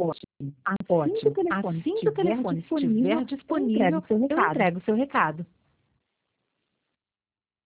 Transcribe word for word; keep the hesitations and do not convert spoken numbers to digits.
Ótimo. Assim que Ótimo. o telefone Assim que o estiver telefone disponível, estiver eu entrego disponível, o seu eu recado. entrego o seu recado.